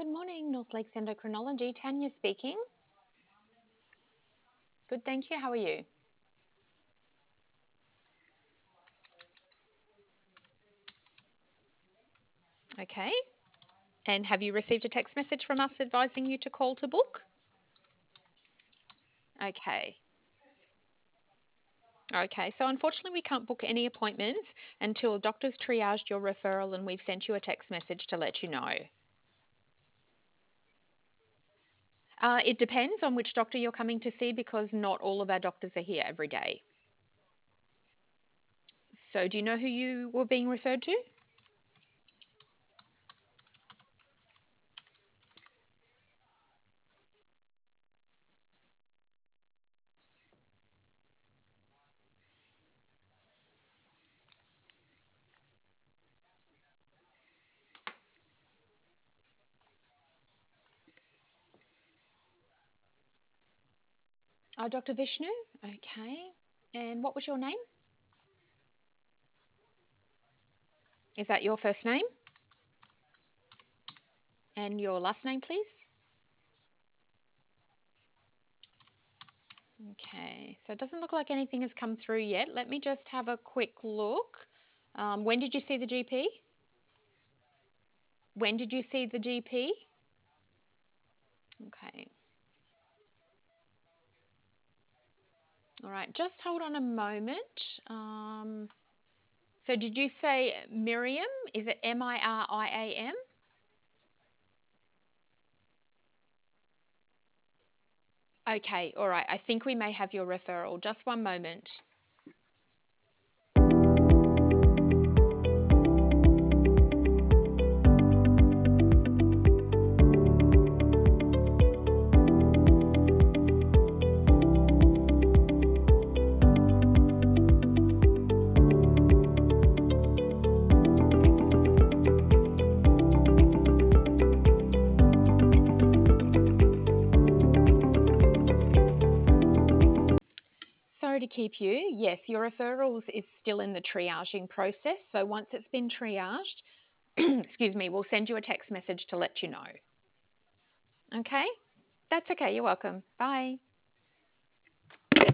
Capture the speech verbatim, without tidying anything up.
Good morning, North Lakes Endocrinology. Tanya speaking. Good, thank you. How are you? Okay. And have you received a text message from us advising you to call to book? Okay. Okay, so unfortunately we can't book any appointments until doctor's triaged your referral and we've sent you a text message to let you know. Uh, it depends on which doctor you're coming to see because not all of our doctors are here every day. So do you know who you were being referred to? Oh, Doctor Vishnu? Okay. And what was your name? Is that your first name? And your last name, please? Okay, so it doesn't look like anything has come through yet. Let me just have a quick look. Um, when did you see the G P? When did you see the G P? Okay. All right, just hold on a moment. Um, so did you say Miriam? Is it M I R I A M? Okay, all right. I think we may have your referral. Just one moment. Sorry to keep you. Yes, your referrals is still in the triaging process. So once it's been triaged, excuse me, we'll send you a text message to let you know. Okay? That's okay. You're welcome. Bye.